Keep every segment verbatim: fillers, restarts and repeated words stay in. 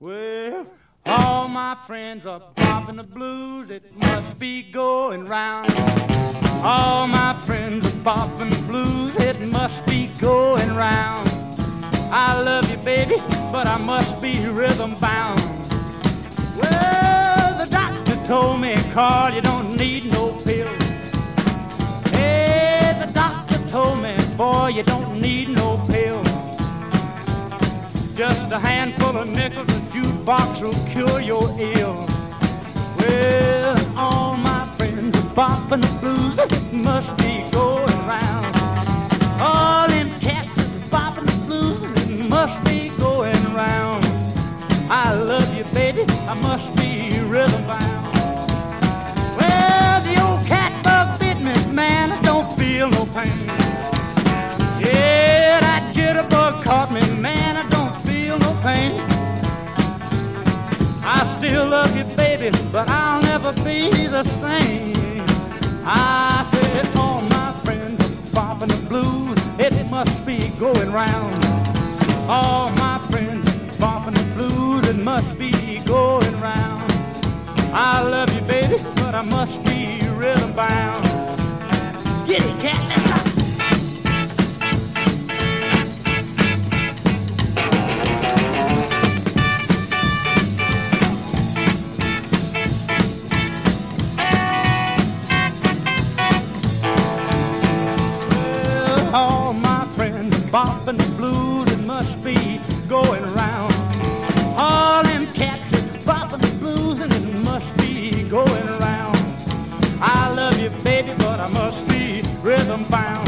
Well, all my friends are bopping the blues. It must be going round. All my friends are bopping the blues. It must be going round. I love you, baby, but I must be rhythm bound. Well, the doctor told me, Carl, you don't need no pills. Hey, the doctor told me, boy, you don't need no pills. Just a handful of nickels, a jukebox will cure your ill. Well, all my friends are bopping the blues. It must be going round. All them cats is bopping the blues. It must be going round. I love you, baby, I must be rhythm bound. Well, the old cat bug bit me, man, I don't feel no pain. Yeah, that jitterbug caught me, man, I don't feel no pain. I still love you, baby, but I'll never be the same. I said all my friends are bopping the blues. It must be going round. All my friends are bopping the blues. It must be going round. I love you, baby, but I must be rhythm bound. Get it, cat, let's rock. All my friends are bopping the blues. It must be going round. All them cats is bopping the blues, and it must be going round. I love you, baby, but I must be rhythm bound.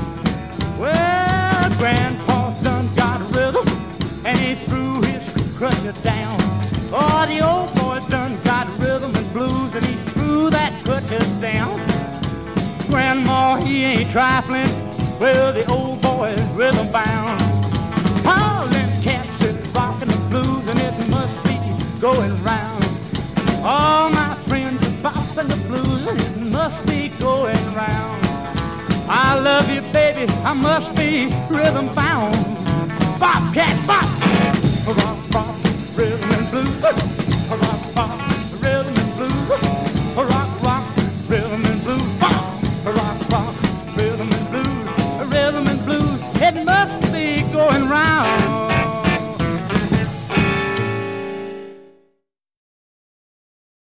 Well, Grandpa done got rhythm, and he threw his crutches down. Oh, the old boy done got rhythm and blues, and he threw that crutches down. Grandma, he ain't trifling. Well, the old boy is rhythm bound. All them cats is rocking the blues, and it must be going round. All my friends are bopping the blues, and it must be going round. I love you, baby, I must be rhythm bound. Bop, cat, bop.